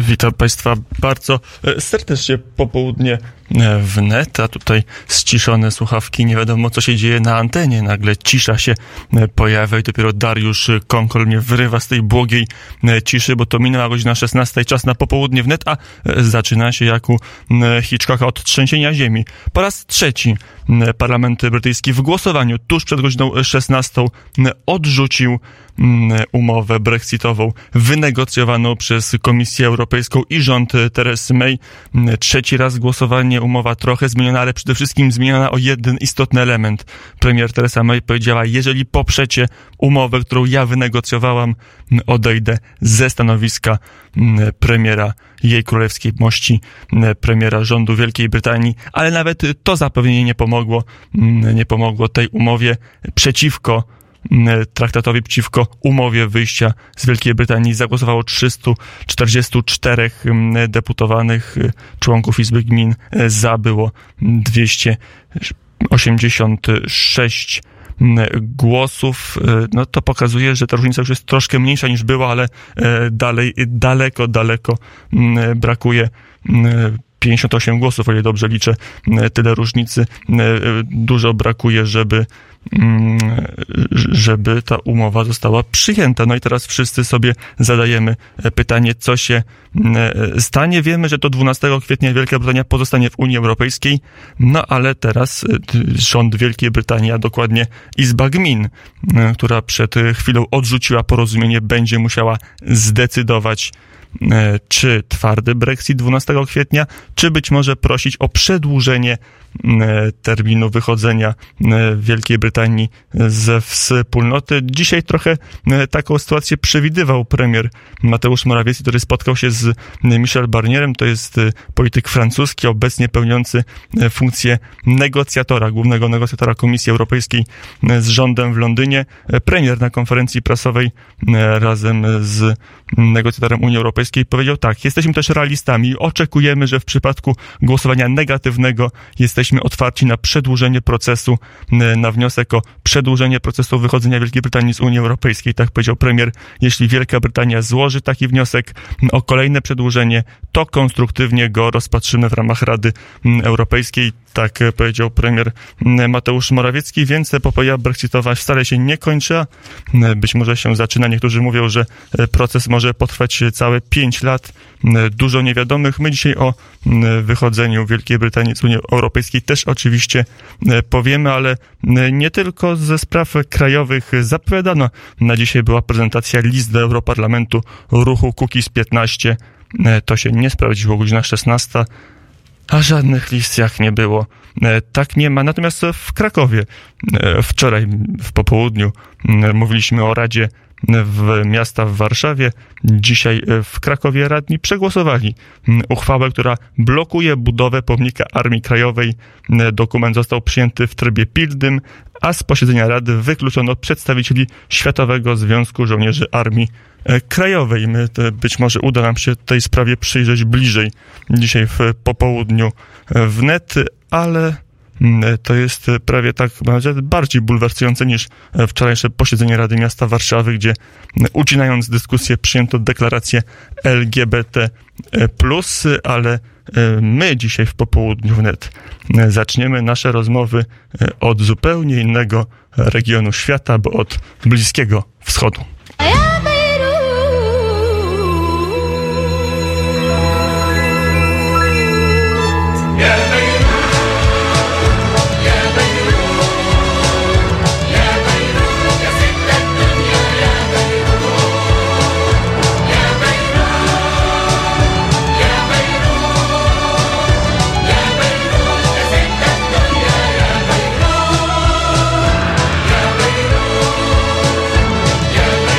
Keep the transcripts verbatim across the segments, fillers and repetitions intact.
Witam Państwa bardzo serdecznie po południe w net, a tutaj ściszone słuchawki, nie wiadomo co się dzieje na antenie, nagle cisza się pojawia i dopiero Dariusz Konkol mnie wyrywa z tej błogiej ciszy, bo to minęła godzina szesnasta, czas na popołudnie w net, a zaczyna się jak u Hitchcocka od trzęsienia ziemi. Po raz trzeci Parlament Brytyjski w głosowaniu tuż przed godziną szesnastą odrzucił umowę brexitową wynegocjowaną przez Komisję Europejską i rząd Teresy May. Trzeci raz głosowanie, umowa trochę zmieniona, ale przede wszystkim zmieniona o jeden istotny element. Premier Theresa May powiedziała: jeżeli poprzecie umowę, którą ja wynegocjowałam, odejdę ze stanowiska premiera Jej Królewskiej Mości, premiera rządu Wielkiej Brytanii, ale nawet to zapewnienie nie pomogło, nie pomogło tej umowie przeciwko traktatowi, przeciwko umowie wyjścia z Wielkiej Brytanii zagłosowało trzystu czterdziestu czterech deputowanych, członków Izby Gmin za było dwieście osiemdziesiąt sześć głosów. No to pokazuje, że ta różnica już jest troszkę mniejsza niż była, ale dalej, daleko, daleko brakuje pięćdziesiąt osiem głosów, o ile dobrze liczę, tyle różnicy. Dużo brakuje, żeby żeby ta umowa została przyjęta. No i teraz wszyscy sobie zadajemy pytanie, co się stanie. Wiemy, że do dwunastego kwietnia Wielka Brytania pozostanie w Unii Europejskiej, no ale teraz rząd Wielkiej Brytanii, a dokładnie Izba Gmin, która przed chwilą odrzuciła porozumienie, będzie musiała zdecydować, czy twardy Brexit dwunastego kwietnia, czy być może prosić o przedłużenie terminu wychodzenia Wielkiej Brytanii ze wspólnoty. Dzisiaj trochę taką sytuację przewidywał premier Mateusz Morawiecki, który spotkał się z Michel Barnierem. To jest polityk francuski, obecnie pełniący funkcję negocjatora, głównego negocjatora Komisji Europejskiej z rządem w Londynie. Premier na konferencji prasowej razem z negocjatorem Unii Europejskiej powiedział tak: jesteśmy też realistami, oczekujemy, że w przypadku głosowania negatywnego jesteśmy otwarci na przedłużenie procesu, na wniosek o przedłużenie procesu wychodzenia Wielkiej Brytanii z Unii Europejskiej. Tak powiedział premier. Jeśli Wielka Brytania złoży taki wniosek o kolejne przedłużenie, to konstruktywnie go rozpatrzymy w ramach Rady Europejskiej. Tak powiedział premier Mateusz Morawiecki, więc epopeja brexitowa wcale się nie kończy, być może się zaczyna. Niektórzy mówią, że proces może potrwać całe pięć lat. Dużo niewiadomych. My dzisiaj o wychodzeniu Wielkiej Brytanii z Unii Europejskiej też oczywiście powiemy, ale nie tylko ze spraw krajowych zapowiadano. Na dzisiaj była prezentacja list do Europarlamentu ruchu Kukiz piętnaście. To się nie sprawdziło, godzina szesnasta. A żadnych listach nie było. Tak nie ma. Natomiast w Krakowie wczoraj w popołudniu mówiliśmy o Radzie w miasta w Warszawie. Dzisiaj w Krakowie radni przegłosowali uchwałę, która blokuje budowę pomnika Armii Krajowej. Dokument został przyjęty w trybie pilnym, a z posiedzenia Rady wykluczono przedstawicieli Światowego Związku Żołnierzy Armii Krajowej. My być może uda nam się tej sprawie przyjrzeć bliżej dzisiaj w popołudniu w net, ale to jest prawie tak bardziej bulwersujące niż wczorajsze posiedzenie Rady Miasta Warszawy, gdzie ucinając dyskusję przyjęto deklarację L G B T plus, ale my dzisiaj w popołudniu wnet zaczniemy nasze rozmowy od zupełnie innego regionu świata, bo od Bliskiego Wschodu. Yeah.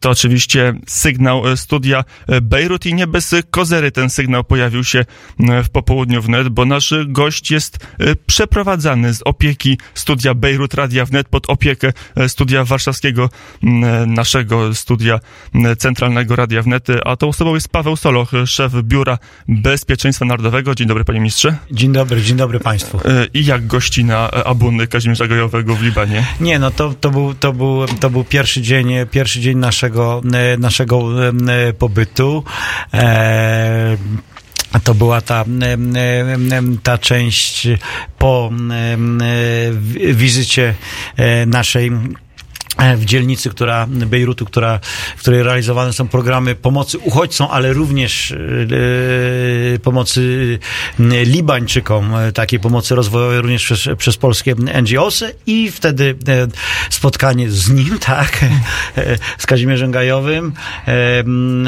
To oczywiście sygnał Studia Bejrut i nie bez kozery ten sygnał pojawił się w popołudniu wnet, bo nasz gość jest przeprowadzany z opieki Studia Bejrut Radia Wnet pod opiekę Studia Warszawskiego, naszego Studia Centralnego Radia Wnet, a tą osobą jest Paweł Soloch, szef Biura Bezpieczeństwa Narodowego. Dzień dobry, panie ministrze. Dzień dobry, dzień dobry państwu. I jak gościna Abuny Kazimierza Gajowego w Libanie? Nie, no to, to, był, to, był, to był pierwszy dzień, pierwszy dzień naszego, naszego pobytu. E, To była ta, ta część po wizycie naszej w dzielnicy, która, Bejrutu, która, w której realizowane są programy pomocy uchodźcom, ale również e, pomocy Libańczykom, takiej pomocy rozwojowej również przez, przez polskie N G O sy i wtedy e, spotkanie z nim, tak, e, z Kazimierzem Gajowym, e, e,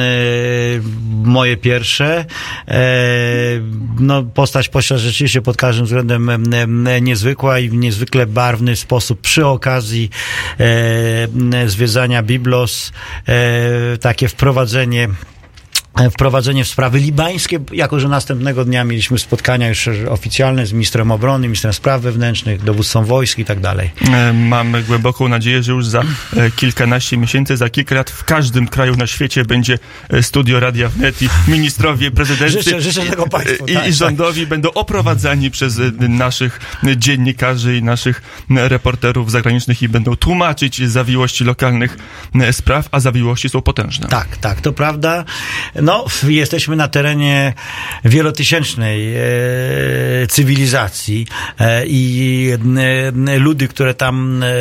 moje pierwsze. E, no, postać, postać rzeczywiście pod każdym względem e, niezwykła i w niezwykle barwny sposób przy okazji e, zwiedzania Biblos, e, takie wprowadzenie wprowadzenie w sprawy libańskie, jako że następnego dnia mieliśmy spotkania już oficjalne z ministrem obrony, ministrem spraw wewnętrznych, dowódcą wojsk i tak dalej. Mamy głęboką nadzieję, że już za kilkanaście miesięcy, za kilka lat w każdym kraju na świecie będzie studio Radia Wnet i ministrowie, prezydenci życzę, życzę tego państwu, i, tak, i rządowi tak. będą oprowadzani przez naszych dziennikarzy i naszych reporterów zagranicznych i będą tłumaczyć zawiłości lokalnych spraw, a zawiłości są potężne. Tak, tak, to prawda. No, jesteśmy na terenie wielotysięcznej e, cywilizacji e, i e, ludy, które tam, e,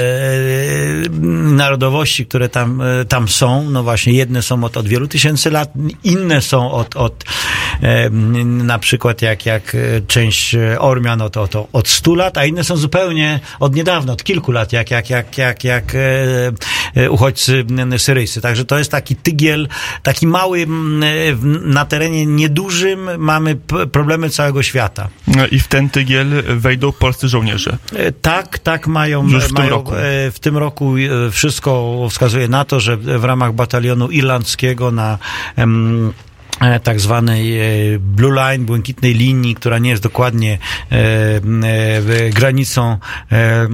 narodowości, które tam, e, tam są, no właśnie jedne są od, od wielu tysięcy lat, inne są od, od e, na przykład jak, jak część Ormian od, od, od stu lat, a inne są zupełnie od niedawna, od kilku lat, jak, jak, jak, jak, jak e, uchodźcy syryjscy. Także to jest taki tygiel, taki mały na terenie niedużym mamy p- problemy całego świata. I w ten tygiel wejdą polscy żołnierze. Tak, tak mają. Już w mają, tym roku. W tym roku wszystko wskazuje na to, że w ramach batalionu irlandzkiego na em, tak zwanej Blue Line, błękitnej linii, która nie jest dokładnie e, e, granicą e,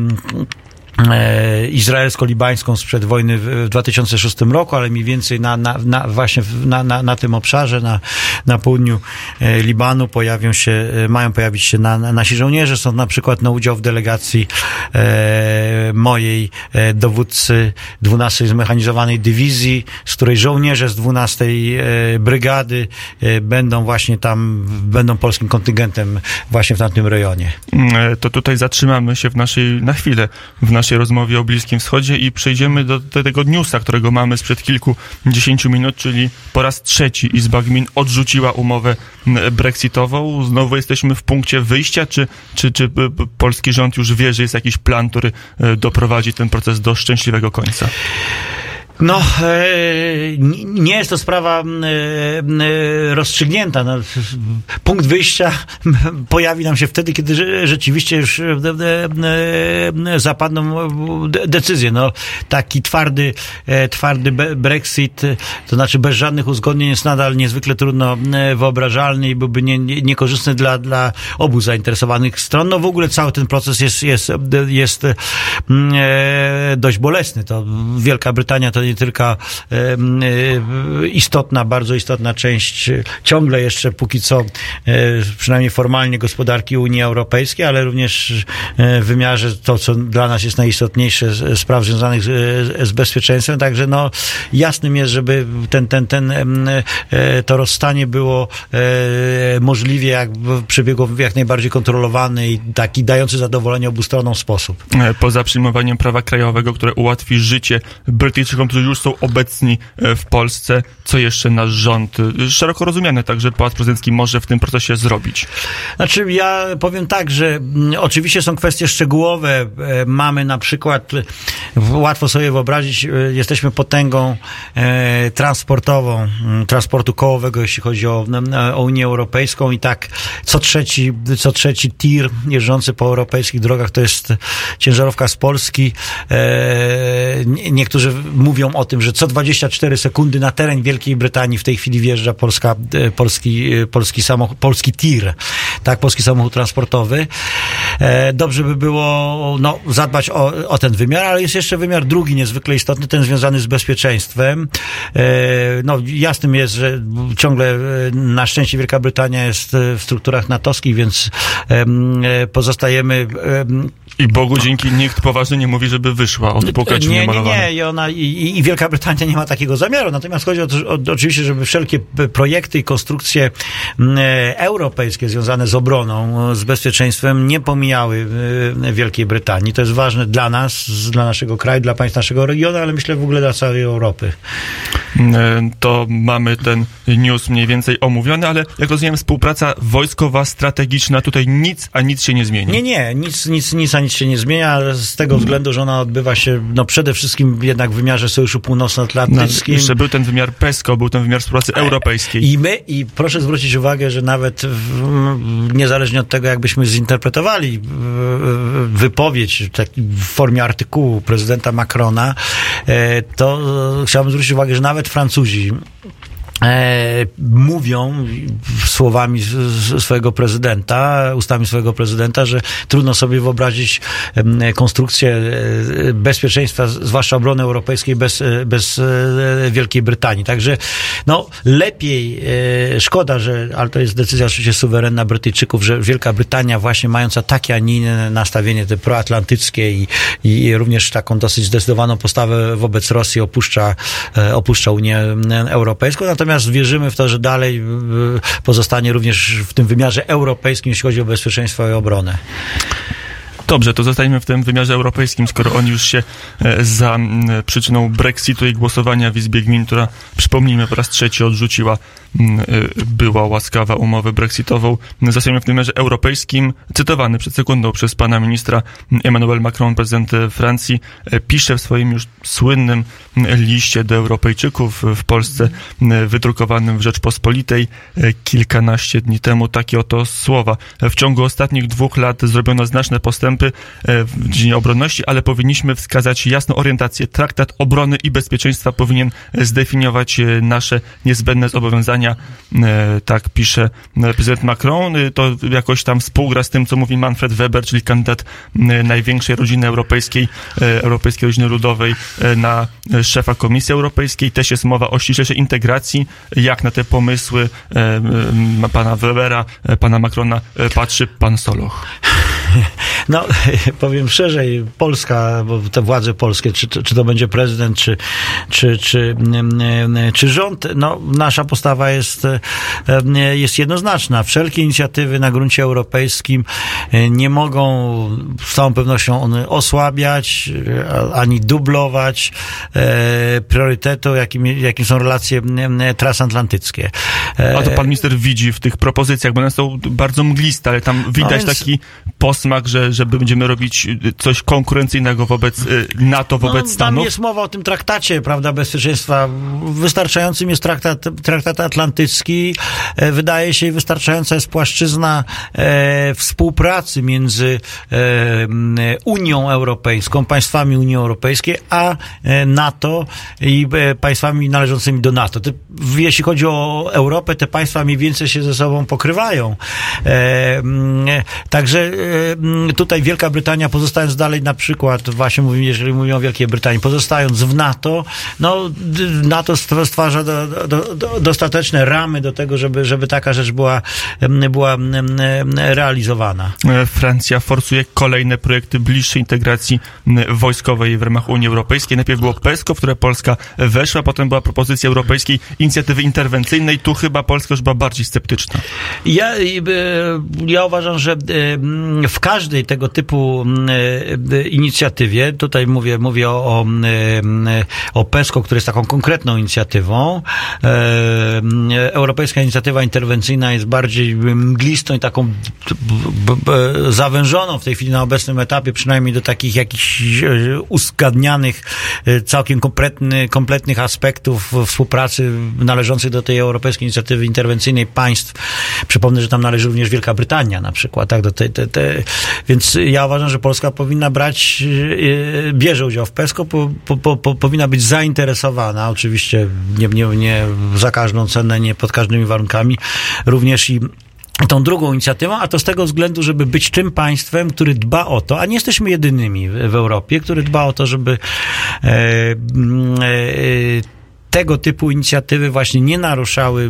izraelsko-libańską sprzed wojny w dwa tysiące szóstym roku, ale mniej więcej na, na, na właśnie na, na, na tym obszarze, na, na południu Libanu pojawią się, mają pojawić się na, na, nasi żołnierze. Są na przykład na udział w delegacji e, mojej e, dowódcy dwunastej Zmechanizowanej Dywizji, z której żołnierze z dwunastej e, Brygady e, będą właśnie tam, będą polskim kontyngentem właśnie w tamtym rejonie. To tutaj zatrzymamy się w naszej, na chwilę w naszej rozmowie o Bliskim Wschodzie i przejdziemy do, do tego newsa, którego mamy sprzed kilkudziesięciu minut, czyli po raz trzeci Izba Gmin odrzuciła umowę brexitową. Znowu jesteśmy w punkcie wyjścia, czy, czy, czy polski rząd już wie, że jest jakiś plan, który doprowadzi ten proces do szczęśliwego końca? No, e, nie jest to sprawa e, e, rozstrzygnięta. No, punkt wyjścia pojawi nam się wtedy, kiedy rzeczywiście już e, e, zapadną decyzje. No, taki twardy, e, twardy Brexit, to znaczy bez żadnych uzgodnień, jest nadal niezwykle trudno wyobrażalny i byłby nie, nie, niekorzystny dla, dla obu zainteresowanych stron. No w ogóle cały ten proces jest, jest, jest e, dość bolesny. To Wielka Brytania to nie tylko e, e, istotna, bardzo istotna część, ciągle jeszcze póki co, e, przynajmniej formalnie gospodarki Unii Europejskiej, ale również e, w wymiarze to, co dla nas jest najistotniejsze, spraw związanych z, z bezpieczeństwem. Także no, jasnym jest, żeby ten, ten, ten, e, to rozstanie było e, możliwie jak przebiegło w jak najbardziej kontrolowany i taki dający zadowolenie obu stronom sposób. Poza przyjmowaniem prawa krajowego, które ułatwi życie Brytyjczykom, którzy już są obecni w Polsce, co jeszcze nasz rząd, szeroko rozumiany także Pałac Prezydencki, może w tym procesie zrobić? Znaczy, ja powiem tak, że oczywiście są kwestie szczegółowe. Mamy na przykład Łatwo sobie wyobrazić, jesteśmy potęgą e, transportową, transportu kołowego, jeśli chodzi o, o Unię Europejską i tak co trzeci, co trzeci tir jeżdżący po europejskich drogach to jest ciężarówka z Polski. E, niektórzy mówią o tym, że co dwadzieścia cztery sekundy na teren Wielkiej Brytanii w tej chwili wjeżdża polska, polski, polski samochód, polski tir, tak, polski samochód transportowy. E, dobrze by było no, zadbać o, o ten wymiar, ale jest jeszcze wymiar drugi niezwykle istotny, ten związany z bezpieczeństwem. E, no, jasnym jest, że ciągle na szczęście Wielka Brytania jest w strukturach natowskich, więc e, pozostajemy e, i Bogu dzięki nikt poważnie nie mówi, żeby wyszła od płakaci nie, niemalowane. Nie, nie, i, ona, i, i Wielka Brytania nie ma takiego zamiaru. Natomiast chodzi o to, o, oczywiście, żeby wszelkie projekty i konstrukcje e, europejskie związane z obroną, z bezpieczeństwem nie pomijały e, Wielkiej Brytanii. To jest ważne dla nas, dla naszego kraju, dla państw naszego regionu, ale myślę w ogóle dla całej Europy. E, to mamy ten news mniej więcej omówiony, ale jak rozumiem, współpraca wojskowa, strategiczna, tutaj nic, a nic się nie zmieni. Nie, nie, nic, nic, nic, a nic się nie zmienia, z tego względu, że ona odbywa się no przede wszystkim jednak w wymiarze Sojuszu Północnoatlantyckim. No, jeszcze był ten wymiar PESCO, był ten wymiar współpracy europejskiej. I my, i proszę zwrócić uwagę, że nawet w, niezależnie od tego, jakbyśmy zinterpretowali wypowiedź taki w formie artykułu prezydenta Macrona, to chciałbym zwrócić uwagę, że nawet Francuzi E, mówią słowami z, z swojego prezydenta, ustami swojego prezydenta, że trudno sobie wyobrazić e, konstrukcję e, bezpieczeństwa, zwłaszcza obrony europejskiej bez, bez e, Wielkiej Brytanii. Także no lepiej, e, szkoda, że, ale to jest decyzja oczywiście suwerenna Brytyjczyków, że Wielka Brytania właśnie mająca takie, a nie inne nastawienie te proatlantyckie i, i również taką dosyć zdecydowaną postawę wobec Rosji opuszcza, e, opuszcza Unię Europejską. Natomiast Natomiast wierzymy w to, że dalej pozostanie również w tym wymiarze europejskim, jeśli chodzi o bezpieczeństwo i obronę. Dobrze, to zostańmy w tym wymiarze europejskim, skoro on już się za przyczyną Brexitu i głosowania w Izbie Gmin, która, przypomnijmy, po raz trzeci odrzuciła była łaskawa umowę brexitową. Zostajemy w tym wymiarze europejskim. Cytowany przed sekundą przez pana ministra Emmanuel Macron, prezydent Francji, pisze w swoim już słynnym liście do Europejczyków w Polsce, wydrukowanym w Rzeczpospolitej kilkanaście dni temu, takie oto słowa. W ciągu ostatnich dwóch lat zrobiono znaczne postępy w dziedzinie obronności, ale powinniśmy wskazać jasną orientację. Traktat obrony i bezpieczeństwa powinien zdefiniować nasze niezbędne zobowiązania. Tak pisze prezydent Macron. To jakoś tam współgra z tym, co mówi Manfred Weber, czyli kandydat największej rodziny europejskiej, Europejskiej Rodziny Ludowej na szefa Komisji Europejskiej. Też jest mowa o ściślejszej integracji. Jak na te pomysły pana Webera, pana Macrona patrzy pan Soloch? No, powiem szerzej, Polska, bo te władze polskie, czy, czy to będzie prezydent, czy, czy, czy, czy rząd, no, nasza postawa jest, jest jednoznaczna. Wszelkie inicjatywy na gruncie europejskim nie mogą z całą pewnością one osłabiać, ani dublować priorytetu, jakim, jakim są relacje transatlantyckie. A to pan minister widzi w tych propozycjach, bo one są bardzo mgliste, ale tam widać no więc... taki posmak, że, że będziemy robić coś konkurencyjnego wobec NATO, wobec no, Stanów. Tam jest mowa o tym traktacie, prawda, bezpieczeństwa. Wystarczającym jest traktat, traktat atlantycki. Wydaje się, wystarczająca jest płaszczyzna e, współpracy między e, Unią Europejską, państwami Unii Europejskiej, a e, NATO i e, państwami należącymi do NATO. Te, jeśli chodzi o Europę, te państwa mniej więcej się ze sobą pokrywają. E, e, także e, tutaj Wielka Brytania, pozostając dalej na przykład, właśnie mówimy, jeżeli mówimy o Wielkiej Brytanii, pozostając w NATO, no NATO stwarza do, do, do, dostateczne ramy do tego, żeby, żeby taka rzecz była, była realizowana. Francja forsuje kolejne projekty bliższej integracji wojskowej w ramach Unii Europejskiej. Najpierw było PESCO, w które Polska weszła, potem była propozycja europejskiej inicjatywy interwencyjnej. Tu chyba Polska już była bardziej sceptyczna. Ja, ja uważam, że w każdej tego typu inicjatywie, tutaj mówię, mówię o, o, o PESCO, który jest taką konkretną inicjatywą. Europejska Inicjatywa Interwencyjna jest bardziej mglistą i taką b, b, zawężoną w tej chwili na obecnym etapie, przynajmniej do takich jakichś uzgadnianych, całkiem kompletny, kompletnych aspektów współpracy należących do tej Europejskiej Inicjatywy Interwencyjnej państw. Przypomnę, że tam należy również Wielka Brytania na przykład, tak, do tej, te, te. Więc ja uważam, że Polska powinna brać, bierze udział w PESCO, po, po, po, powinna być zainteresowana, oczywiście nie, nie, nie za każdą cenę, nie pod każdymi warunkami, również i tą drugą inicjatywą, a to z tego względu, żeby być tym państwem, który dba o to, a nie jesteśmy jedynymi w, w Europie, który dba o to, żeby e, e, tego typu inicjatywy właśnie nie naruszały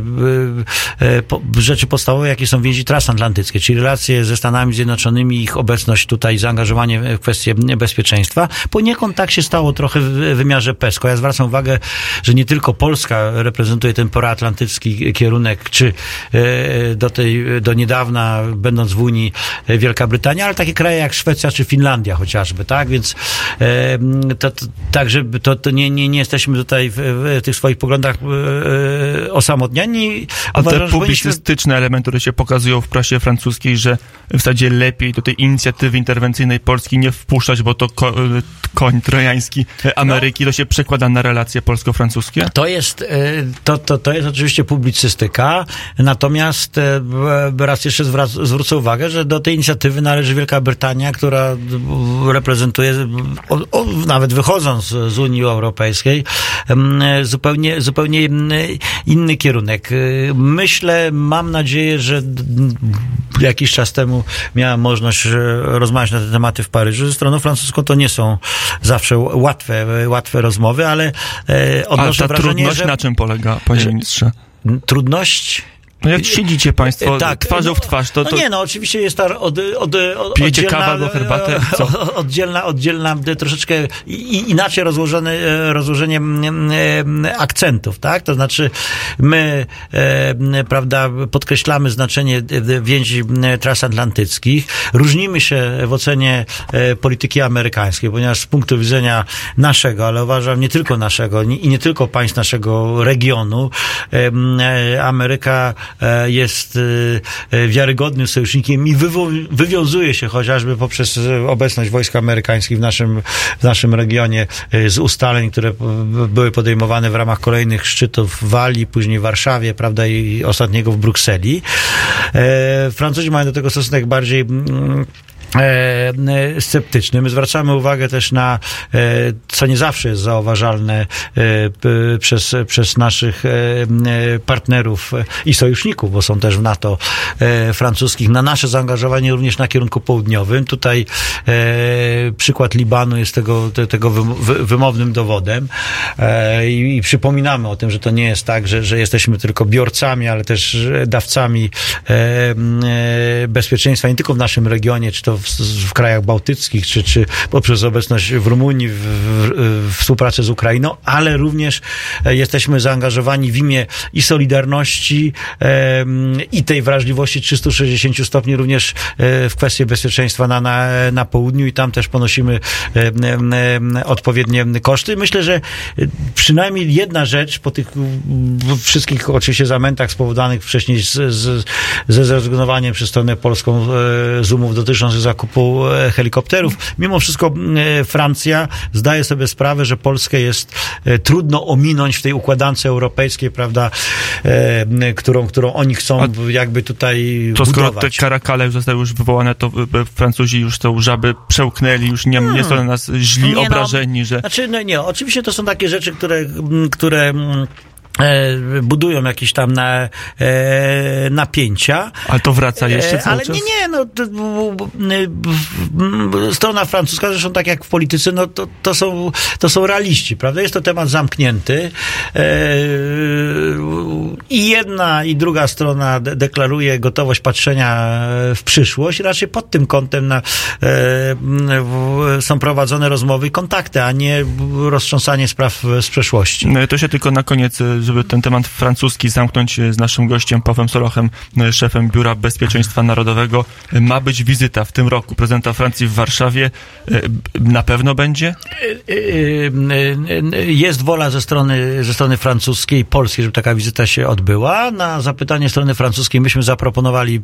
rzeczy podstawowe, jakie są więzi transatlantyckie, czyli relacje ze Stanami Zjednoczonymi, ich obecność tutaj, zaangażowanie w kwestie bezpieczeństwa. Poniekąd tak się stało trochę w wymiarze PESCO. Ja zwracam uwagę, że nie tylko Polska reprezentuje ten proatlantycki kierunek, czy do tej, do niedawna, będąc w Unii, Wielka Brytania, ale takie kraje jak Szwecja czy Finlandia chociażby, tak? Więc to, to, także to, to nie, nie, nie jesteśmy tutaj w, w tych swoich poglądach e, osamotnieni. A Uważam, te publicystyczne powinniśmy... elementy, które się pokazują w prasie francuskiej, że w zasadzie lepiej do tej inicjatywy interwencyjnej Polski nie wpuszczać, bo to ko- koń trojański Ameryki, no, to się przekłada na relacje polsko-francuskie? To jest, to, to, to jest oczywiście publicystyka, natomiast raz jeszcze zwrac- zwrócę uwagę, że do tej inicjatywy należy Wielka Brytania, która reprezentuje, o, o, nawet wychodząc z Unii Europejskiej, zupełnie, zupełnie inny kierunek. Myślę, mam nadzieję, że jakiś czas temu miałem możliwość rozmawiać na te tematy w Paryżu. Ze stroną francuską to nie są zawsze łatwe, łatwe rozmowy, ale odnoszę Ale ta wrażenie, trudność że... na czym polega, panie ministrze? Trudność... No jak siedzicie państwo tak, twarzą w twarz, to... to... No nie, no oczywiście jest ta od, od, od, Pijecie oddzielna, kawę albo herbatę? Co? Oddzielna, oddzielna, troszeczkę inaczej rozłożone, rozłożenie akcentów, tak? To znaczy my, prawda, podkreślamy znaczenie więzi transatlantyckich, różnimy się w ocenie polityki amerykańskiej, ponieważ z punktu widzenia naszego, ale uważam nie tylko naszego i nie tylko państw naszego regionu, Ameryka jest wiarygodnym sojusznikiem i wywo- wywiązuje się chociażby poprzez obecność wojsk amerykańskich w naszym, w naszym regionie z ustaleń, które były podejmowane w ramach kolejnych szczytów w Walii, później w Warszawie, prawda, i ostatniego w Brukseli. Francuzi mają do tego stosunek bardziej sceptyczny. My zwracamy uwagę też na, co nie zawsze jest zauważalne przez, przez naszych partnerów i sojuszników, bo są też w NATO francuskich, na nasze zaangażowanie również na kierunku południowym. Tutaj przykład Libanu jest tego, tego wymownym dowodem i, i przypominamy o tym, że to nie jest tak, że, że jesteśmy tylko biorcami, ale też dawcami bezpieczeństwa nie tylko w naszym regionie, czy to w, w krajach bałtyckich, czy, czy poprzez obecność w Rumunii, w, w, w współpracę z Ukrainą, ale również jesteśmy zaangażowani w imię i solidarności e, i tej wrażliwości trzysta sześćdziesiąt stopni również e, w kwestii bezpieczeństwa na, na, na południu i tam też ponosimy e, e, odpowiednie koszty. Myślę, że przynajmniej jedna rzecz po tych wszystkich oczywiście zamętach spowodowanych wcześniej z, z, ze zrezygnowaniem przez stronę polską e, z umów dotyczących zakupu e, helikopterów. Mimo wszystko e, Francja zdaje sobie sprawę, że Polskę jest e, trudno ominąć w tej układance europejskiej, prawda, e, którą, którą oni chcą A jakby tutaj to budować. Skoro te karakale już zostały już wywołane, to Francuzi już tą żaby przełknęli, już nie, hmm. nie są na nas źli, nie, obrażeni, no, że... Znaczy, no nie, oczywiście to są takie rzeczy, które, które budują jakieś tam na, e, napięcia. Ale to wraca jeszcze cały Ale czas? nie, nie, no to, strona francuska, zresztą tak jak w polityce, no to, to są, to są realiści, prawda? Jest to temat zamknięty e, i jedna i druga strona de- deklaruje gotowość patrzenia w przyszłość. Raczej pod tym kątem na, e, w, są prowadzone rozmowy i kontakty, a nie roztrząsanie spraw z przeszłości. No to się tylko na koniec żeby ten temat francuski zamknąć z naszym gościem Pawłem Solochem, szefem Biura Bezpieczeństwa Narodowego. Ma być wizyta w tym roku prezydenta Francji w Warszawie. Na pewno będzie? Jest wola ze strony, ze strony francuskiej i polskiej, żeby taka wizyta się odbyła. Na zapytanie strony francuskiej myśmy zaproponowali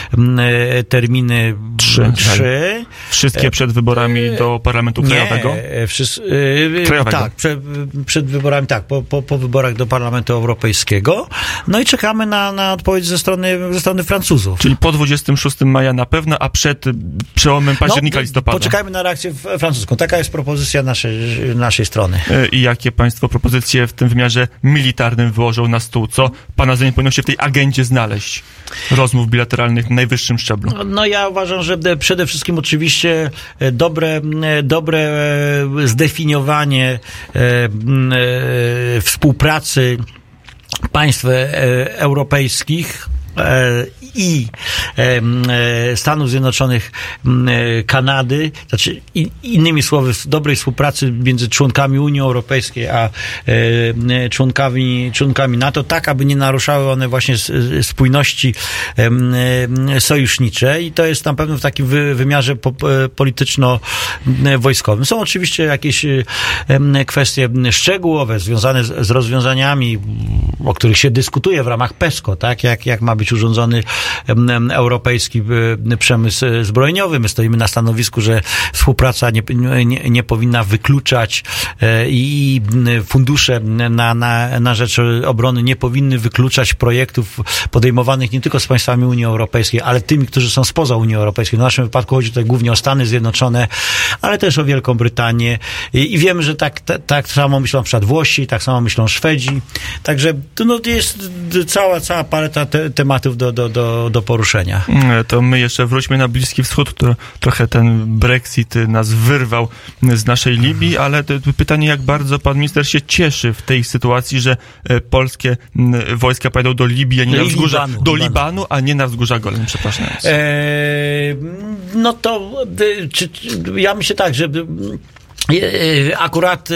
terminy trzy. trzy. Wszystkie przed wyborami do Parlamentu Krajowego? Nie, wszyscy, Krajowego. Tak, przed, przed wyborami, tak, po, po, po wyborach do Parlamentu Europejskiego. No i czekamy na, na odpowiedź ze strony, ze strony Francuzów. Czyli po dwudziestego szóstego maja na pewno, a przed przełomem października, no, listopada. Poczekajmy na reakcję francuską. Taka jest propozycja naszej, naszej strony. I jakie państwo propozycje w tym wymiarze militarnym wyłożą na stół? Co pana zdaniem powinno się w tej agendzie znaleźć? Rozmów bilateralnych na najwyższym szczeblu. No, no ja uważam, że przede wszystkim oczywiście dobre, dobre zdefiniowanie e, e, współpracy państw europejskich i Stanów Zjednoczonych, Kanady, znaczy innymi słowy dobrej współpracy między członkami Unii Europejskiej a członkami, członkami NATO, tak aby nie naruszały one właśnie spójności sojuszniczej i to jest na pewno w takim wymiarze polityczno-wojskowym. Są oczywiście jakieś kwestie szczegółowe związane z rozwiązaniami, o których się dyskutuje w ramach PESCO, tak, jak, jak ma być urządzony europejski przemysł zbrojeniowy. My stoimy na stanowisku, że współpraca nie, nie, nie powinna wykluczać i fundusze na, na, na rzecz obrony nie powinny wykluczać projektów podejmowanych nie tylko z państwami Unii Europejskiej, ale tymi, którzy są spoza Unii Europejskiej. W naszym wypadku chodzi tutaj głównie o Stany Zjednoczone, ale też o Wielką Brytanię i, i wiemy, że tak, tak, tak samo myślą na przykład Włosi, tak samo myślą Szwedzi. Także no, jest cała, cała paleta te, tematów do, do, do, do poruszenia. To my jeszcze wróćmy na Bliski Wschód, który trochę ten Brexit nas wyrwał z naszej Libii, ale to pytanie, jak bardzo pan minister się cieszy w tej sytuacji, że polskie wojska pojadą do Libii, a nie do na wzgórza, Libanu, do Libanu, a nie na wzgórza Golan, przepraszam. Eee, no to czy, czy, ja myślę tak, że akurat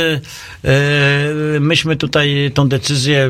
myśmy tutaj tą decyzję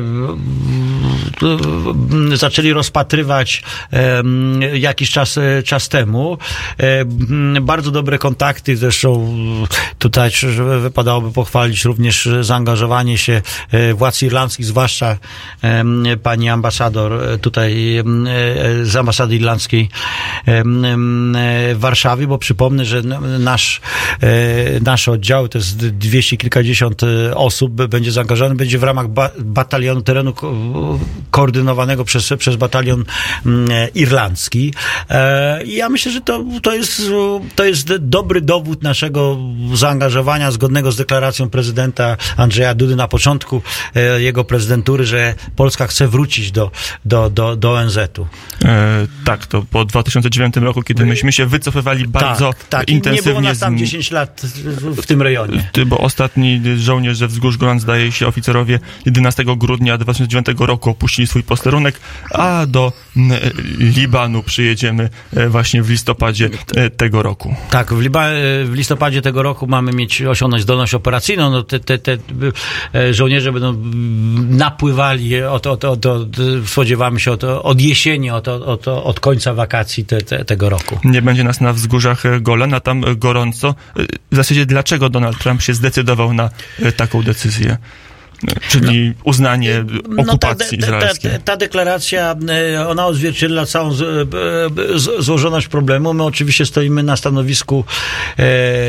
zaczęli rozpatrywać jakiś czas, czas temu. Bardzo dobre kontakty, zresztą tutaj wypadałoby pochwalić również zaangażowanie się władz irlandzkich, zwłaszcza pani ambasador tutaj z ambasady irlandzkiej w Warszawie, bo przypomnę, że nasz, nasz oddział, to jest dwieście kilkadziesiąt osób, będzie zaangażowane, będzie w ramach ba- batalionu terenu ko- koordynowanego przez, przez batalion irlandzki. E, I ja myślę, że to, to jest, to jest dobry dowód naszego zaangażowania, zgodnego z deklaracją prezydenta Andrzeja Dudy na początku e, jego prezydentury, że Polska chce wrócić do, do, do, do O N Z-u. E, tak, to po dwa tysiące dziewiątym roku, kiedy myśmy się wycofywali bardzo tak, tak. intensywnie. Nie było nas tam dziesięć lat w tym rejonie. Bo ostatni żołnierz ze wzgórz Golan, zdaje się, oficerowie jedenastego grudnia dwa tysiące dziewiątego roku opuścili swój posterunek, a do Libanu przyjedziemy właśnie w listopadzie tego roku. Tak, w, Liba- w listopadzie tego roku mamy mieć osiągnąć zdolność operacyjną. No te, te, te żołnierze będą napływali od, od, od, od spodziewamy się od, od jesieni, od, od, od końca wakacji te, te, tego roku. Nie będzie nas na wzgórzach Golan, a tam gorąco. W zasadzie dlaczego Donald Trump się zdecydował na taką decyzję? Czyli uznanie no, okupacji no ta, izraelskiej. Ta, ta, ta deklaracja, ona odzwierciedla całą z, z, złożoność problemu. My oczywiście stoimy na stanowisku e,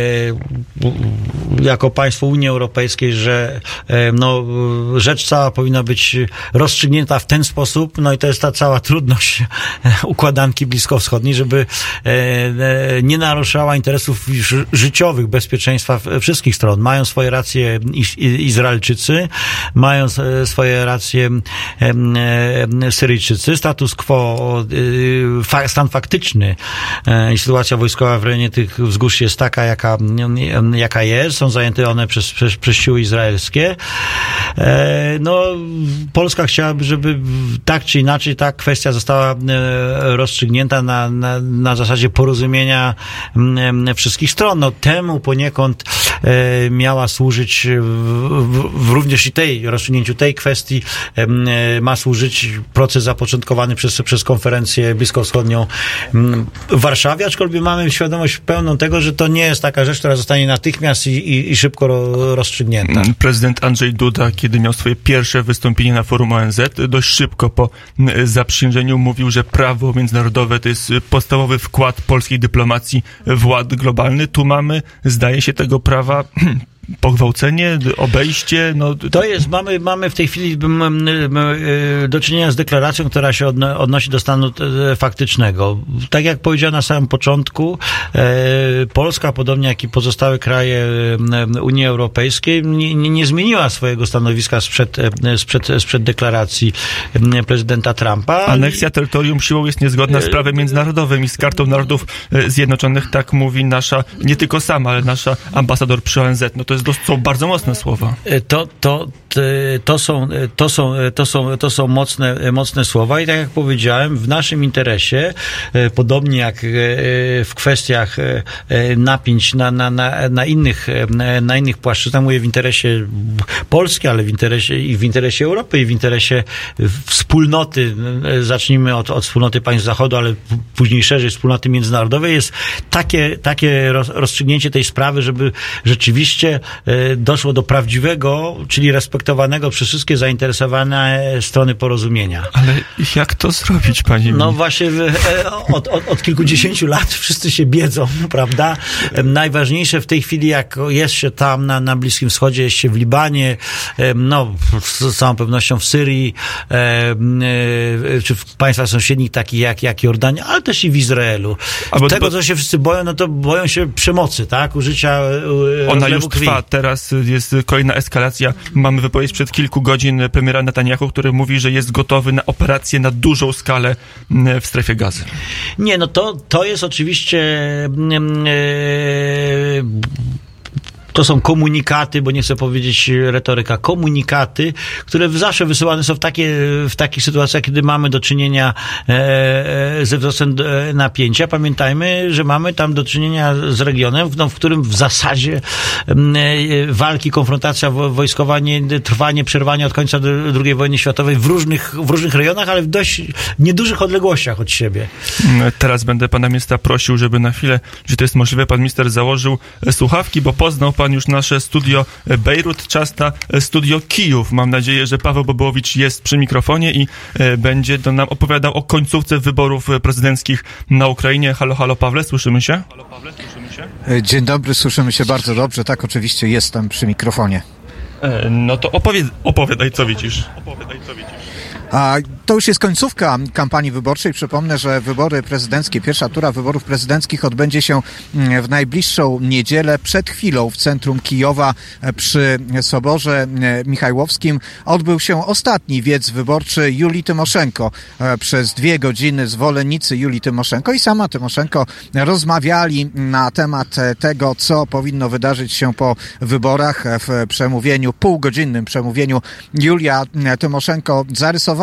jako państwo Unii Europejskiej, że e, no, rzecz cała powinna być rozstrzygnięta w ten sposób, no i to jest ta cała trudność układanki bliskowschodniej, żeby e, e, nie naruszała interesów życiowych, bezpieczeństwa wszystkich stron. Mają swoje racje Izraelczycy, mają swoje racje Syryjczycy. Status quo, stan faktyczny i sytuacja wojskowa w rejonie tych wzgórz jest taka, jaka, jaka jest. Są zajęte one przez, przez, przez siły izraelskie. No, Polska chciałaby, żeby tak czy inaczej ta kwestia została rozstrzygnięta na, na, na zasadzie porozumienia wszystkich stron. No, temu poniekąd miała służyć w, w, również rozstrzygnięciu tej, rozstrzygnięciu tej kwestii ma służyć proces zapoczątkowany przez, przez konferencję bliskowschodnią w Warszawie, aczkolwiek mamy świadomość pełną tego, że to nie jest taka rzecz, która zostanie natychmiast i, i, i szybko ro, rozstrzygnięta. Prezydent Andrzej Duda, kiedy miał swoje pierwsze wystąpienie na forum O N Z, dość szybko po zaprzysiężeniu mówił, że prawo międzynarodowe to jest podstawowy wkład polskiej dyplomacji w ład globalny. Tu mamy, zdaje się, tego prawa pogwałcenie, obejście, no... To jest, mamy, mamy w tej chwili do czynienia z deklaracją, która się odnosi do stanu faktycznego. Tak jak powiedziałem na samym początku, Polska, podobnie jak i pozostałe kraje Unii Europejskiej, nie, nie zmieniła swojego stanowiska sprzed, sprzed, sprzed deklaracji prezydenta Trumpa. Aneksja terytorium siłą jest niezgodna z prawem międzynarodowym i z Kartą Narodów Zjednoczonych, tak mówi nasza, nie tylko sama, ale nasza ambasador przy O N Z. No to jest To są bardzo mocne słowa. To, to, to, są, to, są, to, są, to są mocne, mocne słowa i tak jak powiedziałem, w naszym interesie, podobnie jak w kwestiach napięć na, na, na, na, innych, na innych płaszczyznach, mówię w interesie Polski, ale w interesie i w interesie Europy i w interesie wspólnoty, zacznijmy od, od wspólnoty państw Zachodu, ale później szerzej wspólnoty międzynarodowej, jest takie, takie rozstrzygnięcie tej sprawy, żeby rzeczywiście doszło do prawdziwego, czyli respektowanego przez wszystkie zainteresowane strony porozumienia. Ale jak to zrobić, panie? No właśnie od, od, od kilkudziesięciu lat wszyscy się biedzą, prawda? Najważniejsze w tej chwili, jak jest się tam na, na Bliskim Wschodzie, jest się w Libanie, no z całą pewnością w Syrii, czy w państwach sąsiednich takich jak, jak Jordania, ale też i w Izraelu. Albo tego, bo... co się wszyscy boją, no to boją się przemocy, tak? Użycia Ona już krwi. Trwa. Teraz jest kolejna eskalacja. Mamy wypowiedź przed kilku godzin premiera Netanyahu, który mówi, że jest gotowy na operację na dużą skalę w strefie Gazy. Nie, no to, to jest oczywiście yy, to są komunikaty, bo nie chcę powiedzieć retoryka, komunikaty, które zawsze wysyłane są w, takie, w takich sytuacjach, kiedy mamy do czynienia e, ze wzrostem napięcia. Pamiętajmy, że mamy tam do czynienia z regionem, no, w którym w zasadzie e, walki, konfrontacja wojskowa nie trwa nieprzerwanie od końca drugiej wojny światowej w różnych, w różnych rejonach, ale w dość niedużych odległościach od siebie. Teraz będę pana ministra prosił, żeby na chwilę, że to jest możliwe, pan minister założył słuchawki, bo poznał pan już nasze studio Bejrut, czas na studio Kijów. Mam nadzieję, że Paweł Bobołowicz jest przy mikrofonie i będzie do nam opowiadał o końcówce wyborów prezydenckich na Ukrainie. Halo, halo Pawle, słyszymy się? Halo Pawle, słyszymy się? Dzień dobry, słyszymy się bardzo dobrze. Tak, oczywiście jestem przy mikrofonie. No to opowiedz, opowiadaj, co widzisz. Opowiadaj, co widzisz. A to już jest końcówka kampanii wyborczej. Przypomnę, że wybory prezydenckie, pierwsza tura wyborów prezydenckich odbędzie się w najbliższą niedzielę. Przed chwilą w centrum Kijowa przy Soborze Michajłowskim odbył się ostatni wiec wyborczy Julii Tymoszenko. Przez dwie godziny zwolennicy Julii Tymoszenko i sama Tymoszenko rozmawiali na temat tego, co powinno wydarzyć się po wyborach. W przemówieniu, półgodzinnym przemówieniu Julia Tymoszenko zarysowała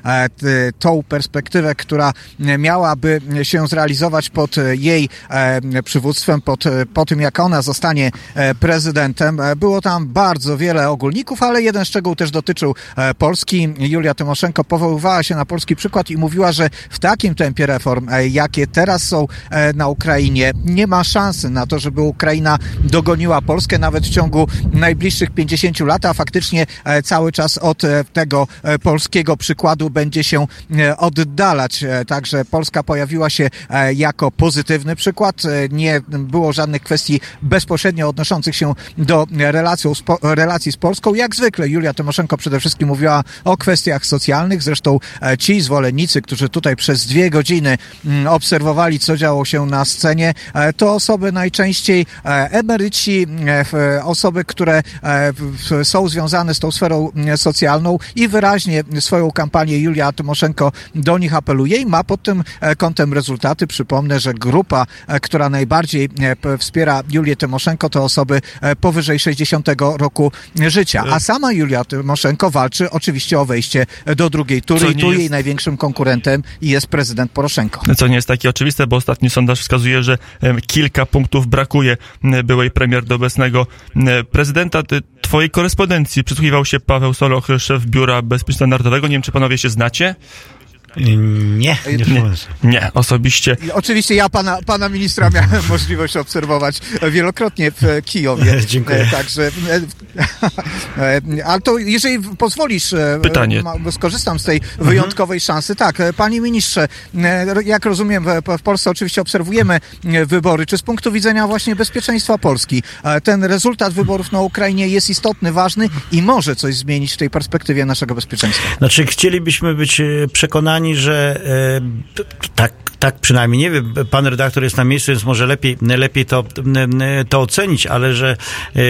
tą perspektywę, która miałaby się zrealizować pod jej przywództwem, pod, po tym jak ona zostanie prezydentem. Było tam bardzo wiele ogólników, ale jeden szczegół też dotyczył Polski. Julia Tymoszenko powoływała się na polski przykład i mówiła, że w takim tempie reform, jakie teraz są na Ukrainie, nie ma szansy na to, żeby Ukraina dogoniła Polskę nawet w ciągu najbliższych pięćdziesięciu lat, a faktycznie cały czas od tego polskiego przykładu będzie się oddalać. Także Polska pojawiła się jako pozytywny przykład. Nie było żadnych kwestii bezpośrednio odnoszących się do relacji, relacji z Polską. Jak zwykle Julia Tymoszenko przede wszystkim mówiła o kwestiach socjalnych. Zresztą ci zwolennicy, którzy tutaj przez dwie godziny obserwowali, co działo się na scenie, to osoby najczęściej emeryci, osoby, które są związane z tą sferą socjalną i wyraźnie swoją kampanię Julia Tymoszenko do nich apeluje i ma pod tym kątem rezultaty. Przypomnę, że grupa, która najbardziej wspiera Julię Tymoszenko, to osoby powyżej sześćdziesiątego roku życia. A sama Julia Tymoszenko walczy oczywiście o wejście do drugiej tury i tu jest... jej największym konkurentem jest prezydent Poroszenko. Co nie jest takie oczywiste, bo ostatni sondaż wskazuje, że kilka punktów brakuje byłej premier do obecnego prezydenta. twojej korespondencji przysłuchiwał się Paweł Soloch, szef Biura Bezpieczeństwa Narodowego. Nie wiem, czy panowie się znacie? Nie, nie, nie, nie, osobiście. Oczywiście ja pana, pana ministra miałem możliwość obserwować wielokrotnie w Kijowie. Dziękuję. Także, ale to jeżeli pozwolisz, pytanie. Skorzystam z tej wyjątkowej szansy. Tak, panie ministrze, jak rozumiem, w Polsce oczywiście obserwujemy wybory. Czy z punktu widzenia właśnie bezpieczeństwa Polski ten rezultat wyborów na Ukrainie jest istotny, ważny i może coś zmienić w tej perspektywie naszego bezpieczeństwa? Znaczy, chcielibyśmy być przekonani, że e, tak, tak przynajmniej, nie wiem, pan redaktor jest na miejscu, więc może lepiej, lepiej to, to ocenić, ale że e,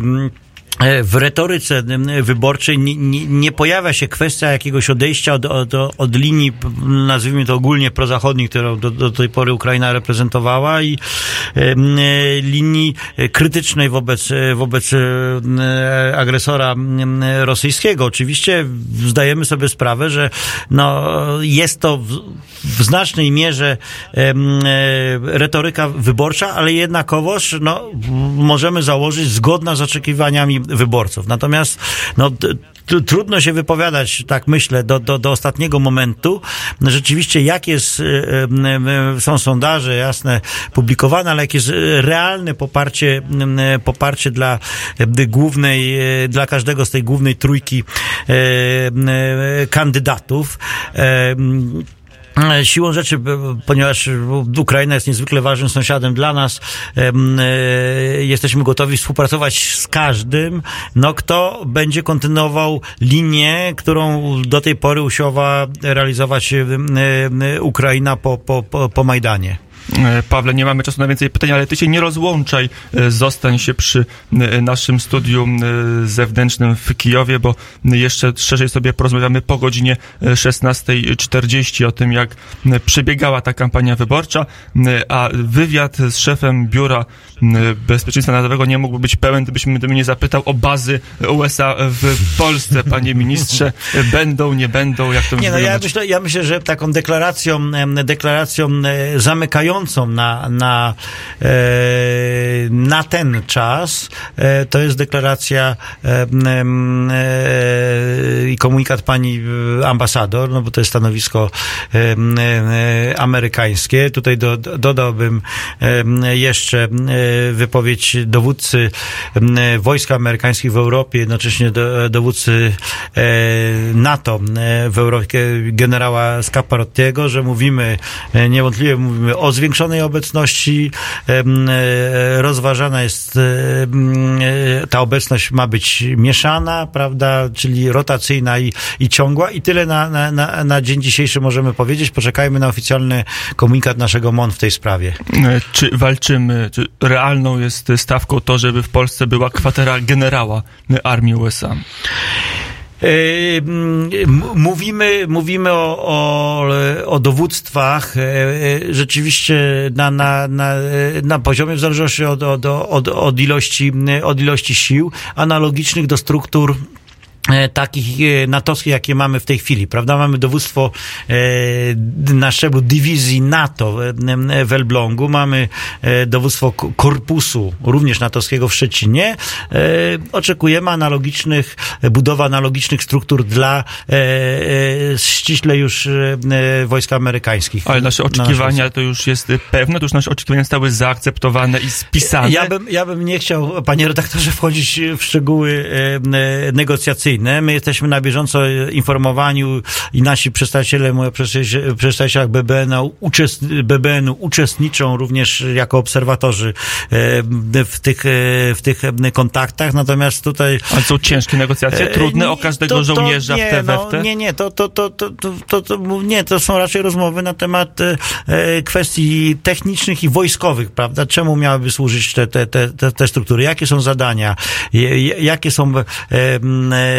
w retoryce wyborczej nie, nie, nie pojawia się kwestia jakiegoś odejścia od, od, od linii, nazwijmy to ogólnie prozachodniej, którą do, do tej pory Ukraina reprezentowała, i e, linii krytycznej wobec, wobec e, agresora rosyjskiego. Oczywiście zdajemy sobie sprawę, że no, jest to w, w znacznej mierze e, e, retoryka wyborcza, ale jednakowoż no, możemy założyć zgodna z oczekiwaniami wyborców. Natomiast no, t- t- trudno się wypowiadać, tak myślę, do, do, do ostatniego momentu. Rzeczywiście, jak jest, y, y, są sondaże, jasne, publikowane, ale jak jest realne poparcie, y, poparcie dla y, głównej, y, dla każdego z tej głównej trójki y, y, kandydatów. Y, Siłą rzeczy, ponieważ Ukraina jest niezwykle ważnym sąsiadem dla nas, jesteśmy gotowi współpracować z każdym, no, kto będzie kontynuował linię, którą do tej pory usiłowała realizować Ukraina po, po, po, po Majdanie. Pawle, nie mamy czasu na więcej pytań, ale ty się nie rozłączaj, zostań się przy naszym studiu zewnętrznym w Kijowie, bo jeszcze szerzej sobie porozmawiamy po godzinie szesnasta czterdzieści o tym, jak przebiegała ta kampania wyborcza, a wywiad z szefem Biura Bezpieczeństwa Narodowego nie mógłby być pełen, gdybyśmy gdybym nie zapytał o bazy U S A w Polsce, panie ministrze. Będą, nie będą, jak to nie, no, wyglądać? ja myślę, ja myślę, że taką deklaracją, deklaracją zamykającą na, na, na ten czas to jest deklaracja i komunikat pani ambasador, no bo to jest stanowisko amerykańskie. Tutaj do, dodałbym jeszcze wypowiedź dowódcy wojsk amerykańskich w Europie, jednocześnie do, dowódcy NATO w Europie, generała Scaparottiego, że mówimy, niewątpliwie mówimy o zwiększonej obecności, rozważana jest, ta obecność ma być mieszana, prawda, czyli rotacyjna i, i ciągła, i tyle na, na, na dzień dzisiejszy możemy powiedzieć. Poczekajmy na oficjalny komunikat naszego M O N w tej sprawie. Czy walczymy, czy realną jest stawką to, żeby w Polsce była kwatera generała armii U S A? Mówimy, mówimy o, o, o dowództwach rzeczywiście na, na, na, na poziomie, w zależności od, od, od, od, ilości, od ilości sił, analogicznych do struktur takich natowskich, jakie mamy w tej chwili, prawda? Mamy dowództwo e, na szczeblu dywizji NATO w Elblągu, mamy e, dowództwo korpusu, również natowskiego w Szczecinie. E, oczekujemy analogicznych, budowy analogicznych struktur dla e, e, ściśle już e, wojsk amerykańskich. Ale nasze oczekiwania na to już jest pewne, to już nasze oczekiwania zostały zaakceptowane i spisane. Ja bym, ja bym nie chciał, panie redaktorze, wchodzić w szczegóły e, negocjacyjne. My jesteśmy na bieżąco informowani i nasi przedstawiciele, moje przedstawiciele B B N-u, uczest, B B N-u uczestniczą również jako obserwatorzy w tych, w tych kontaktach, natomiast tutaj... Ale są ciężkie negocjacje? Trudne o każdego to, to, żołnierza nie, w T W F T? No, nie, nie, to, to, to, to, to, to, nie, to są raczej rozmowy na temat kwestii technicznych i wojskowych, prawda? Czemu miałyby służyć te, te, te, te struktury? Jakie są zadania? Jakie są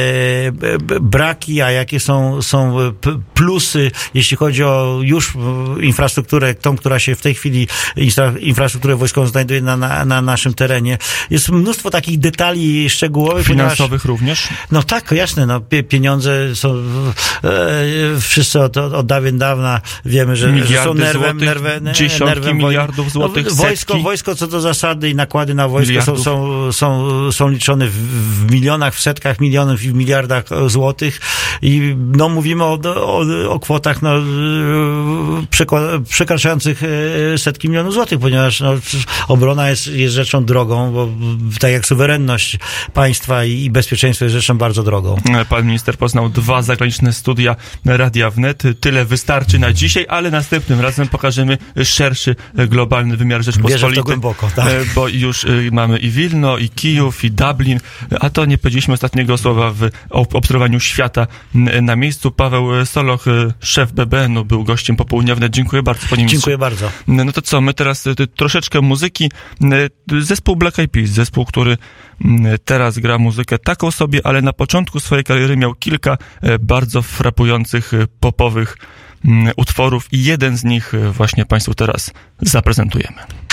braki, a jakie są, są plusy, jeśli chodzi o już infrastrukturę, tą, która się w tej chwili, infrastrukturę wojskową znajduje na, na, na naszym terenie. Jest mnóstwo takich detali szczegółowych. Finansowych ponieważ, również? No tak, jasne, no, pieniądze są, e, wszyscy od, od dawien dawna wiemy, że, że są nerwem, złotych, nerwem, dziesiątki nerwem miliardów złotych, no, wojsko, setki. wojsko co do zasady i nakłady na wojsko są, są, są, są liczone w, w milionach, w setkach milionów i w miliardach złotych i no mówimy o, o, o kwotach no, przekraczających setki milionów złotych, ponieważ no, obrona jest, jest rzeczą drogą, bo tak jak suwerenność państwa i, i bezpieczeństwo jest rzeczą bardzo drogą. Pan minister poznał dwa zagraniczne studia Radia Wnet. Tyle wystarczy na dzisiaj, ale następnym razem pokażemy szerszy, globalny wymiar Rzeczpospolitej. Wierzę w to głęboko, tak. Bo już mamy i Wilno, i Kijów, i Dublin, a to nie powiedzieliśmy ostatniego słowa w obserwowaniu świata na miejscu. Paweł Soloch, szef B B N-u, był gościem Popołudnia Wnet. Dziękuję bardzo, panie ministrze. Dziękuję bardzo. No to co, my teraz troszeczkę muzyki. Zespół Black Eyed Peas, zespół, który teraz gra muzykę taką sobie, ale na początku swojej kariery miał kilka bardzo frapujących popowych utworów i jeden z nich właśnie państwu teraz zaprezentujemy.